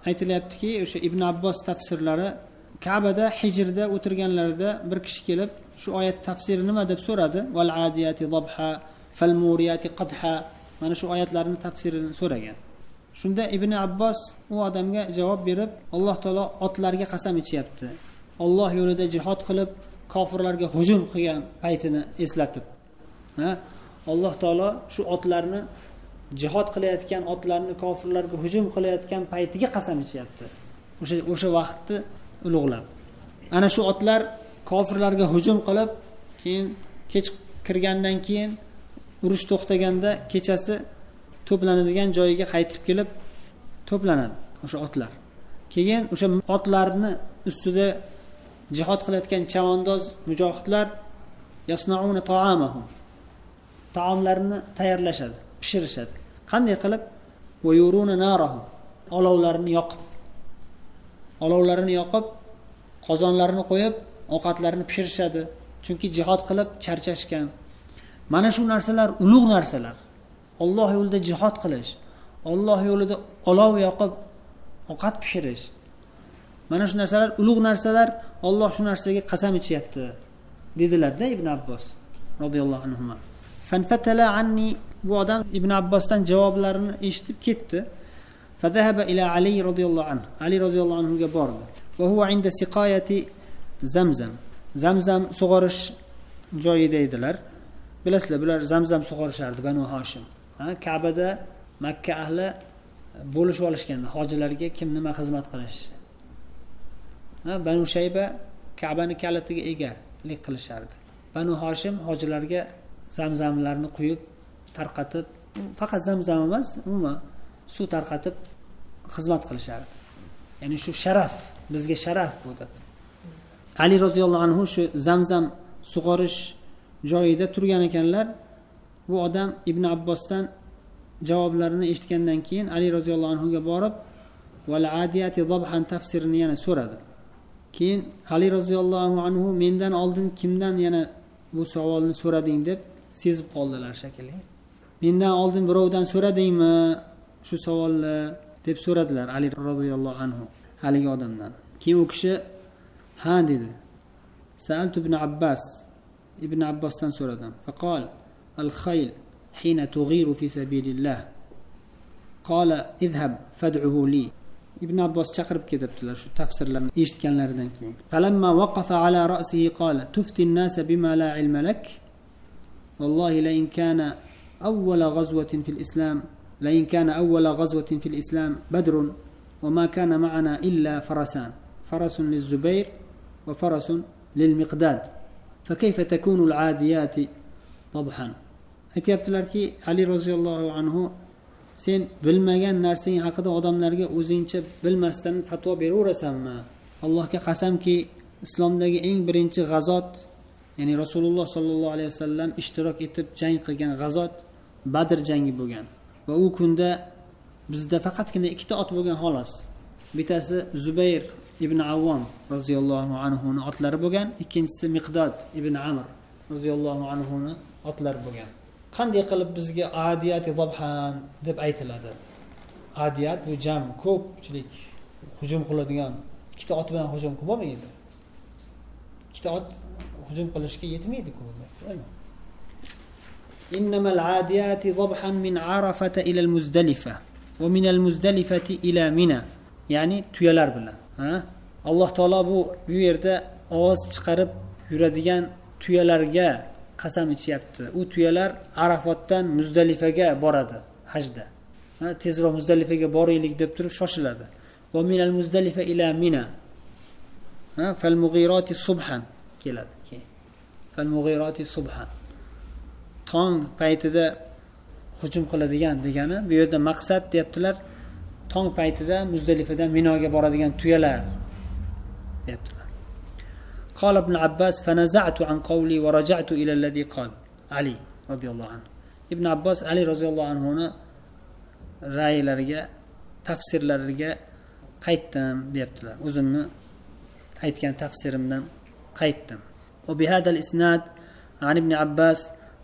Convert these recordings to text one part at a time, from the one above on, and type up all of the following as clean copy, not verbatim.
aytilyaptiki, o'sha Ibn Abbos tafsirlari Ka'bada hijrda o'tirganlarida bir kishi kelib, shu oyat tafsiri nima deb so'radi. Val adiyati dabha fal muriyati qadha. Mana shu oyatlarning tafsirini so'ragan. Shunda Ibn Abbos u odamga javob berib, Alloh taolo otlarga qasam ichyapti. Alloh yo'lida jihad qilib, kofirlarga hujum qilgan paytini eslatib. Alloh taolo shu otlarni jihad qilayotgan otlarni kofirlarga hujum qilayotgan paytiga qasam ichyapti. O'sha vaqtni ulug'lab. Ana shu otlar kofirlarga hujum qilib, keyin kech kirgandan keyin urush to'xtaganda kechasi to'planadigan joyiga qaytib kelib to'planadi o'sha otlar. Keyin o'sha otlarni ustida jihad qilayotgan chavandoz mujohidlar yasnauna ta'amahum. Taomlarni tayyorlashadi, pishirishadi. Qanday qilib? Va yuruna narahum. Olovlarini yoqib, qozonlarini qo'yib, ovqatlarini pishirishadi. Chunki jihad qilib charchashgan. Mana shu narsalar ulug' narsalar. Alloh yo'lida jihad qilish, Alloh yo'lida olov yoqib ovqat pishirish. Mana shu narsalar ulug' narsalar. Alloh shu narsaga qasam ichyapti dedilar-da Ibn Abbos radhiyallohu anhu. Fanfatala anni, bu odam Ibn Abbosdan javoblarini eshitib ketdi. Fadhahaba ila Ali radhiyallohu anhu. Ali radhiyallohu anhu ga bordi. Va huwa inda siqayati Zamzam. Zamzam sug'orish joyida edilar. Bilasizlar, bular Zamzam sug'orishardi Banu Hoshim. Ka'bada Makka ahli bo'lishib olishganda hojilarga kim nima xizmat qilish. Banu Shayba Ka'bani kalitiga egalik qilishardi. Banu Hoshim hojilarga zamzamlarni quyib, tarqatib, faqat zamzam emas, umuman suv tarqatib xizmat qilishardi. Ya'ni shu sharaf, bizga sharaf bu deb. Ali roziyallohu anhu shu Zamzam sug'orish joyida turgan ekanlar. Bu odam Ibn Abbosdan javoblarini eshitgandan keyin Ali roziyallohu anhu ga borib, val adiyati dabhan tafsirini yana so'radi. Keyin Ali roziyallohu anhu mendan oldin kimdan yana bu savolni so'rading deb sezib qoldilar shekilli. Mendan oldin birovdan so'radingmi shu savolni deb so'radilar Ali roziyallohu anhu haligi odamdan. Keyin u kishi ha dedi. Sa'altu ibn Abbas, Ibn Abbosdan so'radim. Faqal al-khayl hina tughiru fi sabilillah. Qala idhhab fad'uhu li. Ibn Abbos chaqirib ketibdilar shu tafsirlarni eshitganlaridan keyin. Falamma waqafa ala ra'sihi qala tufti an-nasa bima la ilma lak. Wallahi la in kana awwal ghazwatin fil islam la in kana awwal ghazwatin fil islam badrun wa ma kana ma'ana illa farasan. Farasun liz-Zubayr wa farasun lil-Miqdad. فكيف تكون العاديات طبحا. aytibdilarki Ali roziyallohu anhu, sen bilmagan narsang haqida odamlarga o'zingcha bilmasdan fatvo beraverasanmi? Allohga qasamki, islomdagi eng birinchi g'azot, ya'ni Rasululloh sollallohu alayhi vasallam ishtirok etib jang qilgan g'azot Badr jangi bo'lgan. Va u kunda bizda faqatgina ikkita ot bo'lgan xolos. Bittasi Zubayr ibn Avvom roziyallohu anhuning otlari bo'lgan, ikkinchisi Miqdod ibn Amr roziyallohu anhuning otlari bo'lgan. Qanday qilib bizga adiyati dabhan deb aytiladi? Adiyat bu jam, ko'pchilik hujum qiladigan, ikkita ot bilan hujum qilib bo'lmaydi. Ikkita ot hujum qilishga yetmaydi-ku. Innamal adiyati dabhan min Arafata ila al-Muzdalifa va min al-Muzdalifati ila Mina. Ya'ni tuyalar bilan. Alloh taolo bu yerda ovoz chiqarib yuradigan tuyalarga qasam ichyapti. U tuyalar Arafotdan Muzdalifaga boradi hajda. Tezroq Muzdalifaga boraylik deb turib shoshiladi. Va minal Muzdalifa ila Mina. Fal mughirati subhan keladi. Fal mughirati subhan. Tong paytida hujum qiladigan degani, bu yerda maqsad deyaptilar. Tong paytida Muzdalifadan Minoga boradigan tuyalar deyaptilar. Qala ibn Abbas fanaza'tu an qawli wa raja'tu ila alladhi qala Ali radhiyallohu anhu. Ibn Abbos Ali radhiyallohu anhu ni ra'ylariga, tafsirlariga qaytdim deyaptilar. O'zimni aytgan tafsirimdan qaytdim. Va bihadal isnad an ibn Abbas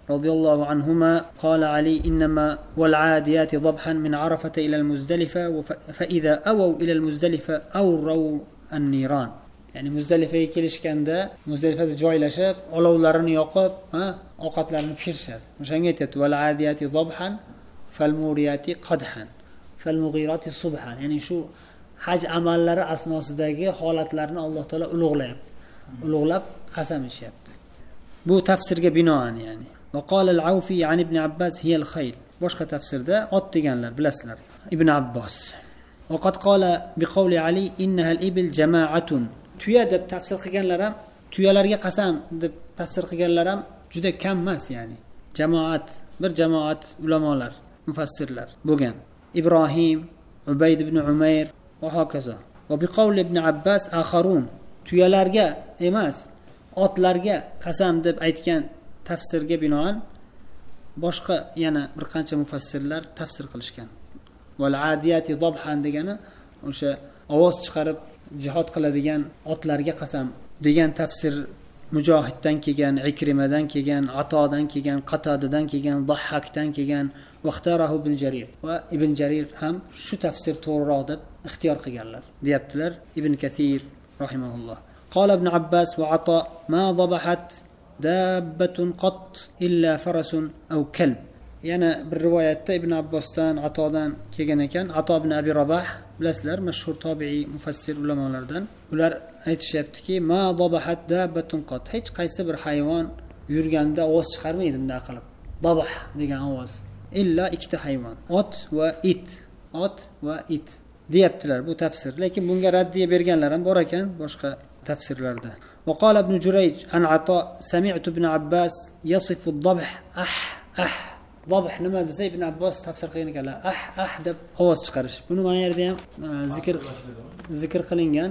رضي الله عنهما قال علي إنما والعاديات ضبحا من عرفة إلى المزدلفة فإذا أووا إلى المزدلفة أوروا النيران. يعني muzdalifaga kelishganda muzdalifada joylashib olovlarini yoqib ovqatlarini pishirishadi. O'shanga aytadi val adiyati dobhan fal muriyati qadhan fal mughirati subhan. Ya'ni shu haj amallari asnosidagi holatlarni Alloh taolo ulug'lab qasam ichyapti. Bu tafsirga binoan ya'ni. Va qala al-Awfi an ibn Abbas hiya al-khayl. Boshqa tafsirda ot deganlar bilasizlar. Ibn Abbos. Va qad qala bi qawli Ali innaha al-ibil jama'atun. Tuya deb tafsir qilganlar ham, tuyalarga qasam deb tafsir qilganlar ham juda kam emas ya'ni. Jamoat, bir jamoat ulamolar, mufassirlar bo'lgan. Ibrohim, Ubayd ibn Umayr va hokazo. Va bi qawli ibn Abbas akharun. Tuyalarga emas, otlarga qasam deb aytgan tafsirga binoan boshqa yana bir qancha mufassirlar tafsir qilishgan. Val adiyati dobhan degani o'sha ovoz chiqarib jihad qiladigan otlarga qasam degan tafsir Mujohiddan kelgan, Ikrimadan kelgan, Atodan kelgan, Qatadadan kelgan, Dahhakdan kelgan, vaqtarahu ibn Jarir. Va ibn Jarir ham shu tafsir to'g'riroq deb ixtiyor qilganlar, deyaptilar Ibn Kathir rahimahulloh. Qala ibn Abbas va Ato ma dhabahat dabbatun qat illa farasun aw kalb. Yana bir rivoyatda Ibn Abbosdan, Atodan kelgan ekan. Ato ibn Abi Rabah bilasizlar, mashhur tobi'i mufassir ulamolardan. Ular aytishyaptiki, ma dhabahat dabbatun qat. Hech qaysi bir hayvon yurganda ovoz chiqarmaydi bunday qilib. Dabah degan ovoz. Illa ikkita hayvon, ot va it. Ot va it deyaptilar bu tafsir. Lekin bunga raddiya berganlar ham bor ekan boshqa tafsirlarda. Va qala ibn Jurayj an Ato sami'tu ibn Abbas yasifu ad-dabh Dabh nima desa Ibn Abbos tafsir qilgan ekanlar. Deb ovoz chiqarish. Buni mana yerda ham zikr qilingan,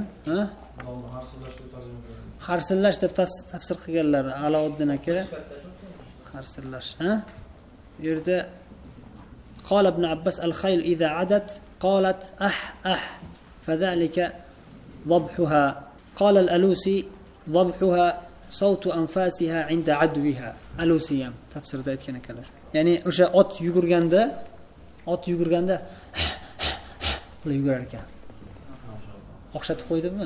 Harsillash deb tafsir qilganlar Alovuddin aka. Harsillash, Bu yerda qala ibn Abbas al-khayl idha adat qalat fadhalika dabhuha. Qala al-Alusi dabhuha صوت أنفاسها عند عدوها. Alusiyam tafsirda aytgan ekanlar. Ya'ni o'sha ot yugurganda qilib yugurar ekan. O'xshatib qo'ydimmi?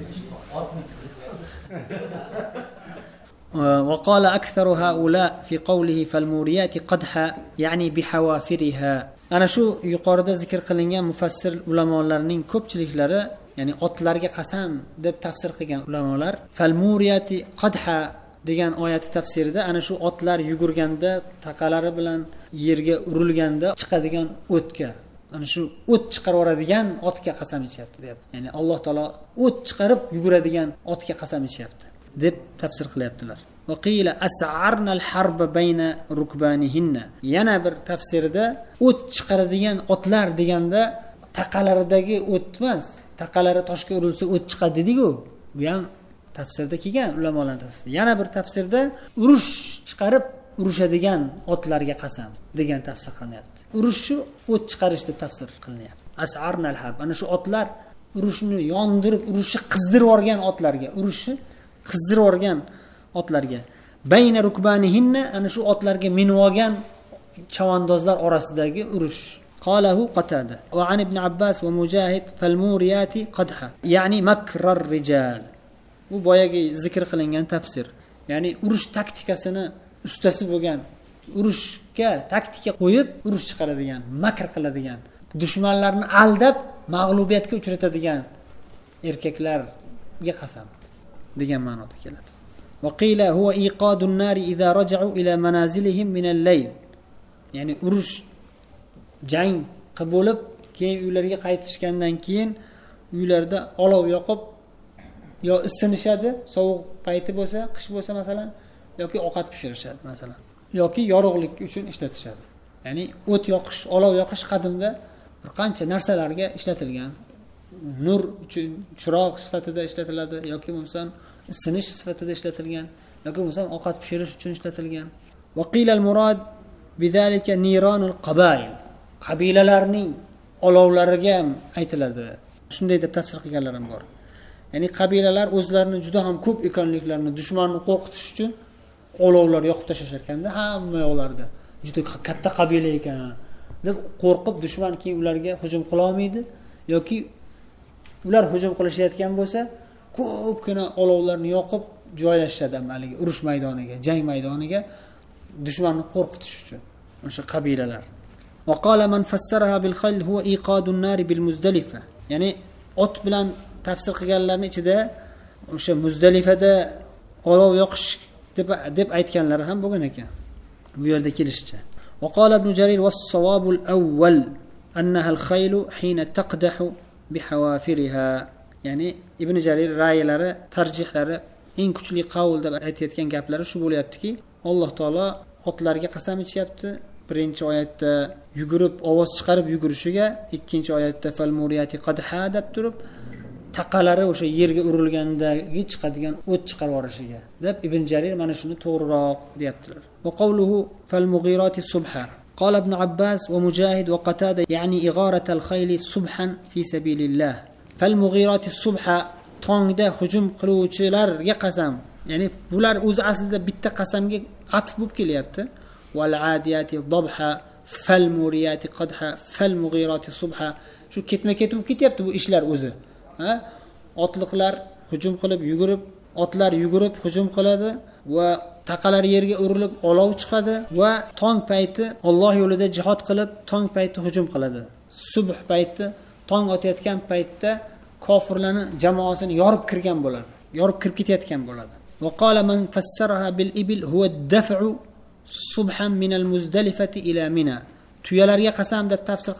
وقال أكثر هؤلاء في قوله فالموريات قدحا يعني بحوافرها. Ana shu yuqorida zikr qilingan mufassir ulamolarning ko'pchiliklari ya'ni otlarga qasam deb tafsir qilgan ulamolar falmuriyati qadha degan oyati tafsirida ana shu otlar yugurganda taqalari bilan yerga urilganda chiqadigan o'tga, ana shu o't chiqarib yoradigan otga qasam ichyapti deyapti. Ya'ni Alloh taolo o't chiqarib yuguradigan otga qasam ichyapti deb tafsir qilyaptilar. Va qila as'arna al-harba bayna rukbanihinna. Yana bir tafsirida o't chiqaradigan otlar deganda taqalaridagi o't emas, taqalari toshga urilsa o't chiqadi dedi-ku. Bu ham tafsirda kelgan ulamolar tafsirida. Yana bir tafsirda urush chiqarib urushadigan otlarga qasam degan tafsir qilinyapti. Urushni o't chiqarish deb tafsir qilinyapti. As'arna al-harb. Ana shu otlar urushni yondirib, urushni qizdirib yorgan otlarga, urushni qizdirib yorgan otlarga. Bayna rukbanihinna, ana shu otlarga minib olgan chavandozlar orasidagi urush. Qalahu Qatada va an ibn Abbas va Mujahid falmuriyati qadha. Ya'ni makrar rijal. Bu boyagi zikr qilingan tafsir. Ya'ni urush taktikasini ustasi bo'lgan, urushga taktika qo'yib urush chiqaradigan, makr qiladigan, dushmanlarni aldab mag'lubiyatga uchratadigan erkaklarga qasam degan ma'noda keladi. Va qila huwa iqadun nari idza raja'u ila manazilihim min al-layl. Ya'ni urush jang qilib bo'lib keyin uylariga qaytishgandan keyin uylarda olov yoqib yo isinishadi, sovuq payti bo'lsa, qish bo'lsa masalan, yoki ovqat pishirishadi masalan, yoki yorug'lik uchun ishlatishadi. Ya'ni o't yoqish, olov yoqish qadimda bir qancha narsalarga ishlatilgan. Nur uchun chiroq sifatida ishlatiladi, yoki bo'lmasa isinish sifatida ishlatilgan, yoki bo'lmasa ovqat pishirish uchun ishlatilgan. Va qila al-murad bizalika niranul qabail. Qabilalarning olovlariga ham aytiladi. Shunday deb tafsir qilganlar ham bor. Ya'ni qabilalar o'zlarini juda ham ko'p ekanliklarini dushmanni qo'rqitish uchun olovlar yoqib tashlashar ekanda hamma yoqlarda. Juda katta qabila ekan deb qo'rqib dushman keyin ularga hujum qila olmaydi yoki ular hujum qilishayotgan bo'lsa, ko'pgina olovlarni yoqib joylashadi haligi urush maydoniga, jang maydoniga dushmanni qo'rqitish uchun. O'sha qabilalar. Va qala man fassaraha bil khayl huwa iqadun nar bil Muzdalifa. Ya'ni ot bilan tafsir qilganlarning ichida o'sha Muzdalifada olov yoqish deb aytganlar ham bo'lgan ekan. Bu yerda kelishicha. Va qala ibn Jarir was-sawabul awwal annaha al-khayl hina taqdahu bihawafiriha. Ya'ni Ibn Jarir ra'ylari, tarjihlari eng kuchli qavl deb aytayotgan gaplari shu bo'layaptiki, Alloh taolo otlarga qasam ichyapti. Birinchi oyatda yugurib, ovoz chiqarib yugurishiga, ikkinchi oyatda fal muriyati qadha deb turib, taqalari o'sha yerga urilgandagi chiqadigan o't chiqarib yuborishiga deb Ibn Jarir mana shuni to'g'riroq deyaptilar. Va qawluhu fal mughirati subha. Qala ibn Abbas va Mujahid va Qatada ya'ni igharat al-khayl subhan fi sabilillah. Fal mughirati subha tongda hujum qiluvchilarga qasam. Ya'ni bular o'zi aslida bitta qasamga atf bo'lib kelyapti. Wal adiyati dabha fal muriyati qadha fal mughirati subha. Shu ketma-ket bo'lib ketyapti bu ishlar o'zi. Otliqlar hujum qilib yugurib, otlar yugurib hujum qiladi va taqalar yerga urilib olov chiqadi va tong payti Alloh yo'lida jihad qilib tong payti hujum qiladi. Subh payti tong otayotgan paytda kofirlarning jamoasini yorib kirgan bo'ladi. Yorib kirib ketayotgan bo'ladi. Va qala man fassaraha bil ibil huwa ad-daf'u subhan min al-Muzdalifati ila Mina. Tuyalarga qasam deb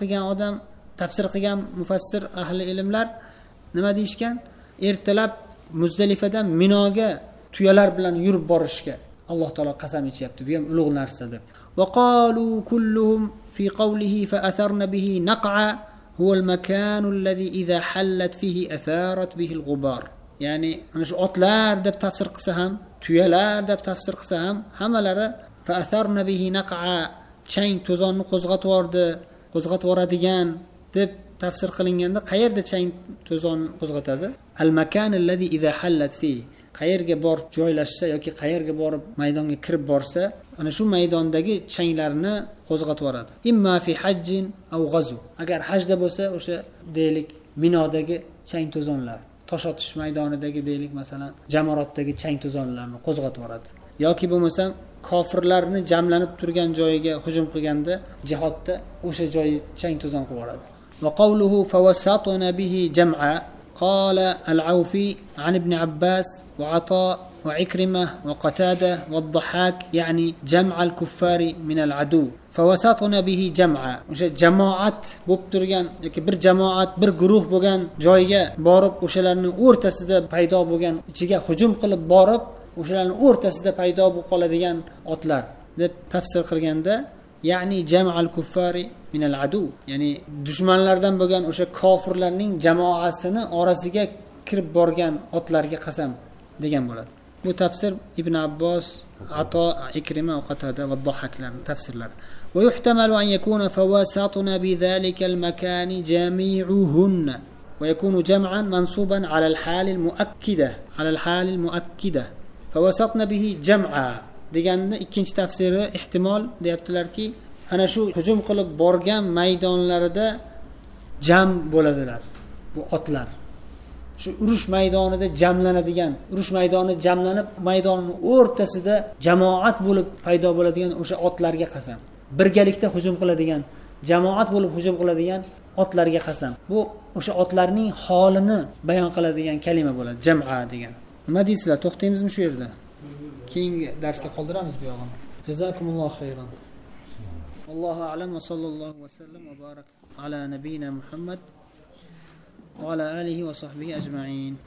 tafsir qilgan mufassir ahli ilmlar nima deyishgan? Ertalab Muzdalifadan Minoga tuyalar bilan yurib borishga Alloh taolo qasam ichyapti. Bu ham ulug' narsa deb. Va qalu kulluhum fi qawlihi fa atharna bihi naq'a huwa al-makan alladhi idha hallat fihi atharat bihi al-ghubar. Ya'ni ana shu otlar deb tafsir qilsa ham, tuyalar deb tafsir qilsa ham hammalari fa atharna bihi naq'a chang to'zonni qo'zg'atib yoradigan deb tafsir qilinganda qayerda chang to'zon qo'zg'atadi? Al-makan alladhi idha hallat fihi. Qayerga borib joylashsa yoki qayerga borib maydonga kirib borsa, ana shu maydondagi changlarni qo'zg'atib yoradi. Imma fi hajjin aw g'azu. Agar hajda bo'lsa, o'sha deylik Minodagi chang to'zonlar, tosh otish maydonidagi deylik masalan jamoratdagi chang to'zonlarni qo'zg'atib yoradi. Yoki bo'lmasa kofirlarni jamlanib turgan joyiga hujum qilganda jihodda o'sha joy chang to'zon qilib yoradi. Va qawluhu fawasatna bihi jam'a قال العوفي عن ابن عباس وعطاء وعكرمة وقتادة والضحاك يعني جمع الكفار من العدو فوسطنا به جمعا جماعات بوبترغان yoki bir jamoat bir guruh bo'lgan joyga borib o'shalarning o'rtasida paydo bo'lgan ichiga hujum qilib borib o'shalarning o'rtasida paydo bo'lib qoladigan otlar deb tafsir qilganda ya'ni jam'al kuffari min al-adu ya'ni dushmanlardan bo'lgan o'sha kofirlarning jamoasini orasiga kirib borgan otlarga qasam degan bo'ladi. Bu tafsir Ibn Abbos, Ato, Ikrima va Qatada va Dhahaklarning tafsirlari. Va yuhtamalu an yakuna fawasatuna bi dhalika al-makan jami'uhunna va yakunu jam'an mansuban 'ala al-hal al-mu'akkida fawasatna bihi jam'a deganda ikkinchi tafsiri ehtimol deyaptilarki, ana shu hujum qilib borgan maydonlarida jam bo'ladilar bu otlar. Shu urush maydonida jamlanadigan, urush maydoni jamlanib, maydonning o'rtasida jamoat bo'lib paydo bo'ladigan o'sha otlarga qasam. Birgalikda hujum qiladigan, jamoat bo'lib hujum qiladigan otlarga qasam. Bu o'sha otlarning holini bayon qiladigan kalima bo'ladi, jam'a degan. Nima deysizlar? To'xtaymizmi shu yerda? Keyingi darsda qoldiramiz bu yog'ini. Jazakumulloh xayron. Allohu a'lam va sallallohu va sallam va barak ala nabiyina Muhammad va ala alihi va sahbihi ajma'in.